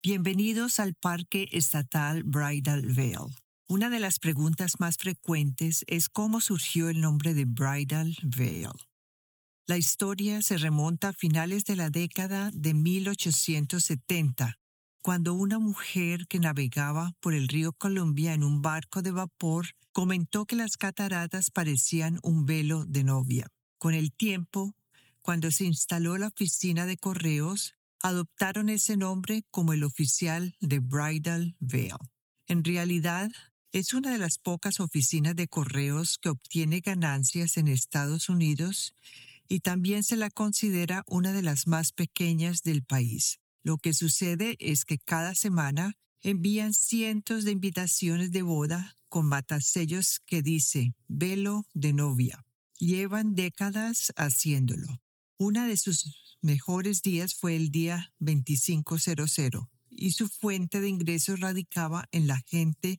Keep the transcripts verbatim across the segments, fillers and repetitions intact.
Bienvenidos al Parque Estatal Bridal Veil. Una de las preguntas más frecuentes es cómo surgió el nombre de Bridal Veil. La historia se remonta a finales de la década de mil ochocientos setenta, cuando una mujer que navegaba por el río Columbia en un barco de vapor comentó que las cataratas parecían un velo de novia. Con el tiempo, cuando se instaló la oficina de correos, adoptaron ese nombre como el oficial de Bridal Veil. En realidad, es una de las pocas oficinas de correos que obtiene ganancias en Estados Unidos y también se la considera una de las más pequeñas del país. Lo que sucede es que cada semana envían cientos de invitaciones de boda con matasellos que dice velo de novia. Llevan décadas haciéndolo. Una de sus mejores días fue el día veinticinco cero cero y su fuente de ingresos radicaba en la gente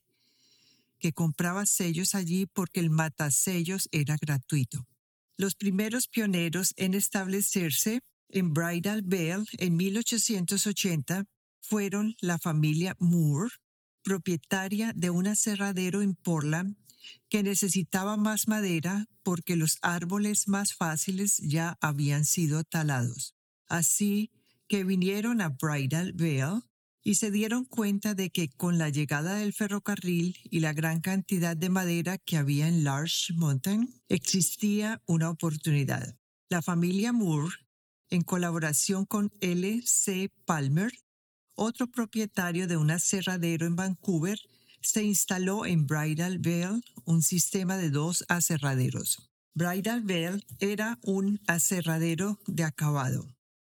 que compraba sellos allí porque el matasellos era gratuito. Los primeros pioneros en establecerse en Bridal Veil en mil ochocientos ochenta fueron la familia Moore, propietaria de un aserradero en Portland que necesitaba más madera porque los árboles más fáciles ya habían sido talados. Así que vinieron a Bridal Veil y se dieron cuenta de que con la llegada del ferrocarril y la gran cantidad de madera que había en Large Mountain, existía una oportunidad. La familia Moore, en colaboración con L C Palmer, otro propietario de un aserradero en Vancouver, se instaló en Bridal Veil un sistema de dos aserraderos. Bridal Veil era un aserradero de acabado.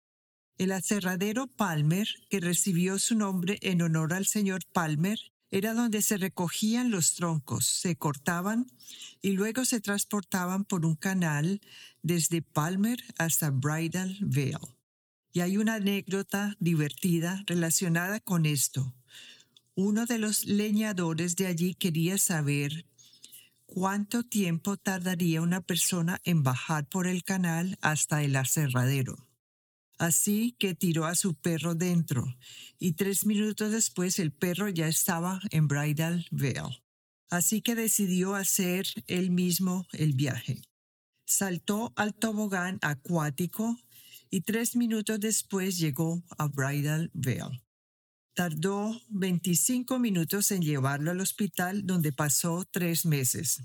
El aserradero Palmer, que recibió su nombre en honor al señor Palmer, era donde se recogían los troncos, se cortaban y luego se transportaban por un canal desde Palmer hasta Bridal Veil. Y hay una anécdota divertida relacionada con esto. Uno de los leñadores de allí quería saber cuánto tiempo tardaría una persona en bajar por el canal hasta el aserradero. Así que tiró a su perro dentro y tres minutos después el perro ya estaba en Bridal Veil. Así que decidió hacer él mismo el viaje. Saltó al tobogán acuático y tres minutos después llegó a Bridal Veil. Tardó veinticinco minutos en llevarlo al hospital donde pasó tres meses.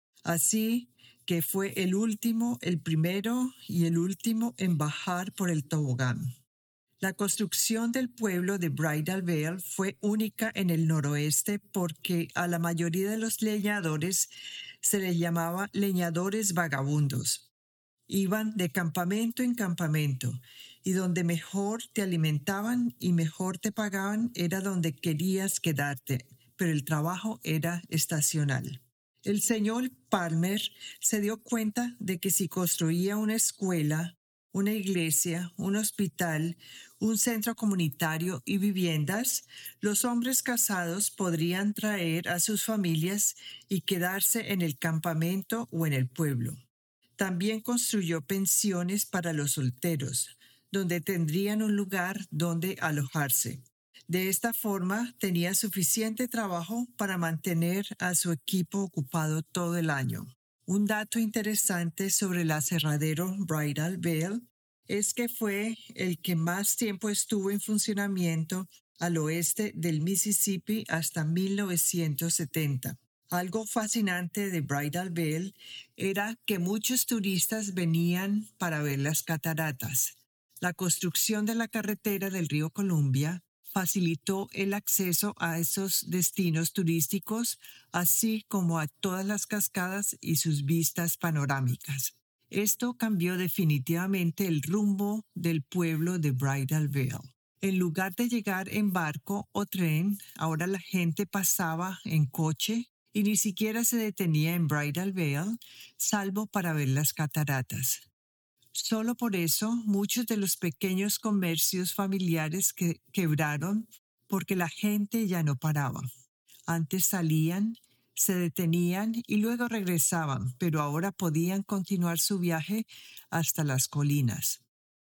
Así que fue el último, el primero y el último en bajar por el tobogán. La construcción del pueblo de Bridal Veil fue única en el noroeste porque a la mayoría de los leñadores se les llamaba leñadores vagabundos. Iban de campamento en campamento y donde mejor te alimentaban y mejor te pagaban era donde querías quedarte, pero el trabajo era estacional. El señor Palmer se dio cuenta de que si construía una escuela, una iglesia, un hospital, un centro comunitario y viviendas, los hombres casados podrían traer a sus familias y quedarse en el campamento o en el pueblo. También construyó pensiones para los solteros, donde tendrían un lugar donde alojarse. De esta forma, tenía suficiente trabajo para mantener a su equipo ocupado todo el año. Un dato interesante sobre el aserradero Bridal Veil es que fue el que más tiempo estuvo en funcionamiento al oeste del Mississippi hasta mil novecientos setenta. Algo fascinante de Bridal Veil era que muchos turistas venían para ver las cataratas. La construcción de la carretera del río Columbia facilitó el acceso a esos destinos turísticos, así como a todas las cascadas y sus vistas panorámicas. Esto cambió definitivamente el rumbo del pueblo de Bridal Veil. En lugar de llegar en barco o tren, ahora la gente pasaba en coche y ni siquiera se detenía en Bridal Veil, salvo para ver las cataratas. Solo por eso, muchos de los pequeños comercios familiares que quebraron porque la gente ya no paraba. Antes salían, se detenían y luego regresaban, pero ahora podían continuar su viaje hasta las colinas.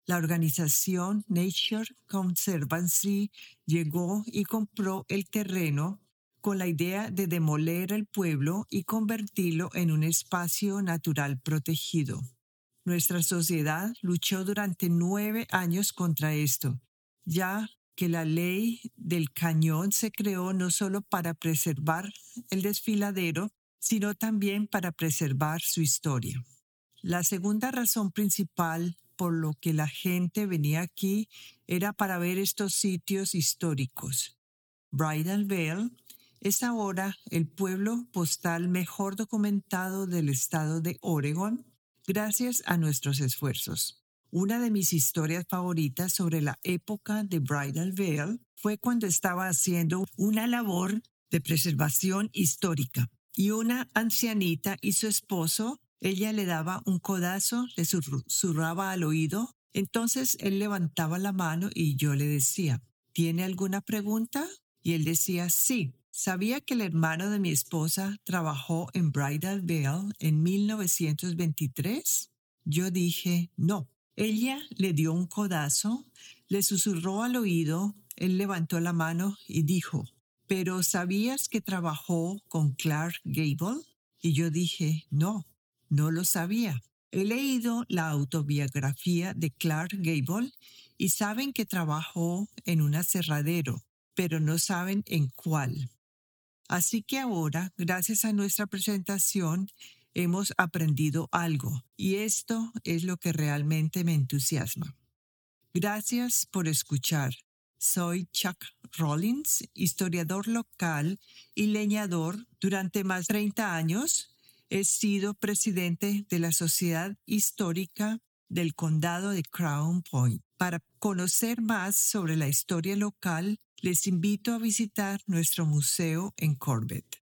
La organización Nature Conservancy llegó y compró el terreno con la idea de demoler el pueblo y convertirlo en un espacio natural protegido. Nuestra sociedad luchó durante nueve años contra esto, ya que la ley del cañón se creó no solo para preservar el desfiladero, sino también para preservar su historia. La segunda razón principal por lo que la gente venía aquí era para ver estos sitios históricos. Bridal Veil es ahora el pueblo postal mejor documentado del estado de Oregon gracias a nuestros esfuerzos. Una de mis historias favoritas sobre la época de Bridal Veil fue cuando estaba haciendo una labor de preservación histórica y una ancianita y su esposo, ella le daba un codazo, le susurraba al oído, entonces él levantaba la mano y yo le decía, ¿tiene alguna pregunta? Y él decía, sí. ¿Sabía que el hermano de mi esposa trabajó en Bridal Veil en mil novecientos veintitrés? Yo dije, no. Ella le dio un codazo, le susurró al oído, él levantó la mano y dijo, ¿pero sabías que trabajó con Clark Gable? Y yo dije, no, no lo sabía. He leído la autobiografía de Clark Gable y saben que trabajó en un aserradero, pero no saben en cuál. Así que ahora, gracias a nuestra presentación, hemos aprendido algo y esto es lo que realmente me entusiasma. Gracias por escuchar. Soy Chuck Rollins, historiador local y leñador. Durante más de treinta años he sido presidente de la Sociedad Histórica del Condado de Crown Point. Para conocer más sobre la historia local, les invito a visitar nuestro museo en Corbett.